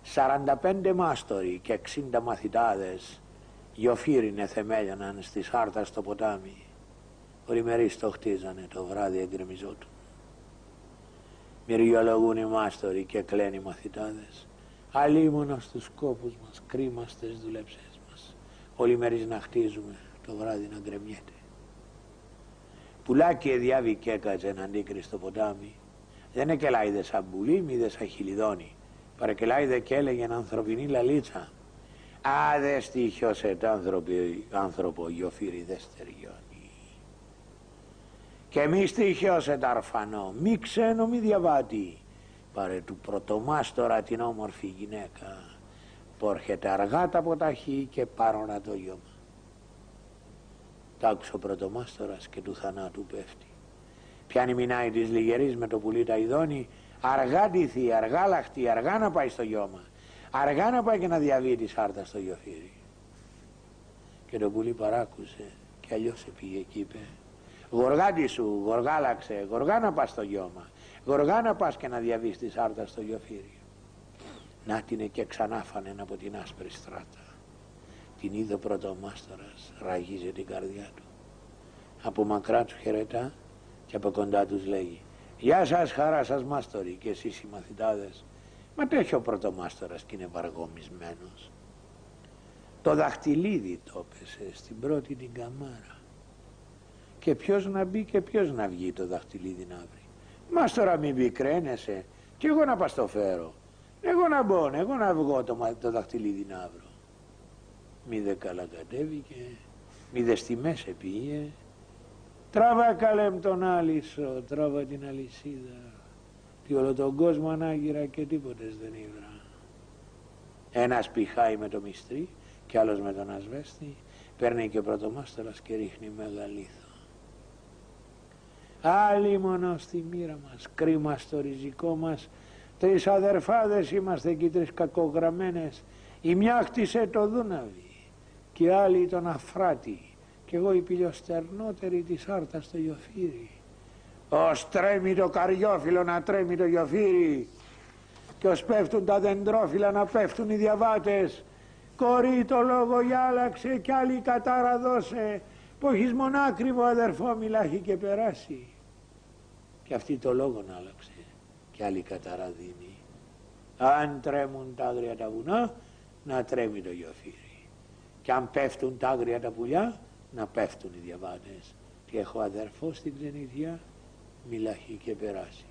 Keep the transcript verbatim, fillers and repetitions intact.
σαράντα πέντε μάστοροι και εξήντα μαθητάδες γιοφύρινε θεμέλιαναν στη σάρτα στο ποτάμι. Οριμερείς το χτίζανε, το βράδυ εγκρεμιζότουν. Μυριολογούν οι μάστοροι και κλαίνουν οι μαθητάδες. Αλίμονα στους κόπους μας, κρίμα στις δουλέψες μας. Ολημερείς να χτίζουμε, το βράδυ να γκρεμιέται. Πουλάκι εδιάβει και έκατζε εναντίκρι στο ποτάμι. Δεν εκελάιδε σαν πουλί, μήδε σαν χιλιδόνι. Παρεκελάιδε και έλεγε ανθρωπινή λαλίτσα. Α, δε στοιχιώσε τ' άνθρωπο γιοφύρι δε στεριώνει. Και μη στοιχιώσε τ' αρφανό, μη ξένο μη διαβάτη. Πάρε του πρωτομάστορα την όμορφη γυναίκα, πόρχεται αργά τα ποταχή και πάρονα το λιώμα. Τ' άκουσε ο πρωτομάστορας και του θανάτου πέφτει. Πιάνει μηνάει της λιγερής με το πουλί τα ειδώνει, αργά ντυθεί, αργά λαχτεί, αργά να πάει στο γιώμα, αργά να πάει και να διαβεί τη σάρτα στο γιοφύρι. Και το πουλί παράκουσε και αλλιώς πήγε και είπε, γοργάτι σου, γοργάλαξε, γοργά να πας στο γιώμα, γοργά να πας και να διαβείς τη σάρτα στο γιοφύρι. Να την και ξανάφανε από την άσπρη στράτα. Την είδε ο πρωτομάστορας, ραγίζει την καρδιά του. Από μακρά του χαιρετά και από κοντά τους λέγει, γεια σας, χαρά σας μάστοροι και εσείς οι μαθητάδες. Μα τέχει ο πρωτομάστορας και είναι βαργομισμένος. Το δαχτυλίδι το έπεσε στην πρώτη την καμάρα. Και ποιος να μπει και ποιος να βγει το δαχτυλίδι να βρει. Μάστορα μην πικραίνεσαι, κι εγώ να πας το φέρω. Εγώ να μπω, εγώ να βγω το, το δαχτυλίδι να βρω. Μη δε καλά κατέβηκε, μη δε στη μέση πήγε. Τράβα καλέμ τον άλυσο, τράβα την αλυσίδα. Τι όλο τον κόσμο ανάγυρα και τίποτες δεν ήβρα. Ένας πηχάει με το μυστρί κι άλλος με τον ασβέστη. Παίρνει και ο πρωτομάστορας και ρίχνει μεγαλήθο. Άλλοι μόνο στη μοίρα μας, κρίμα στο ριζικό μας. Τρεις αδερφάδες είμαστε και τρεις κακογραμμένες. Η μια χτίσε το Δούναβι και η άλλη τον Αφράτη και εγώ η πηλιοστερνότερη της Άρτας στο Γιοφύρι. Ως τρέμει το καριόφυλλο να τρέμει το Γιοφύρι και ως πέφτουν τα δεντρόφυλλα να πέφτουν οι διαβάτες. Κορί το λόγο γιάλαξε κι άλλη κατάρα δώσε, που έχεις μονάκριβο αδερφό μιλάχει και περάσει. Και αυτή το λόγο να άλλαξε κι άλλη κατάρα δίνει. Αν τρέμουν τα άγρια τα βουνά, να τρέμει το Γιοφύρι. Και αν πέφτουν τα άγρια τα πουλιά, να πέφτουν οι διαβάτες. Και έχω αδερφό στην ξενιθιά, μιλάχει και περάσει.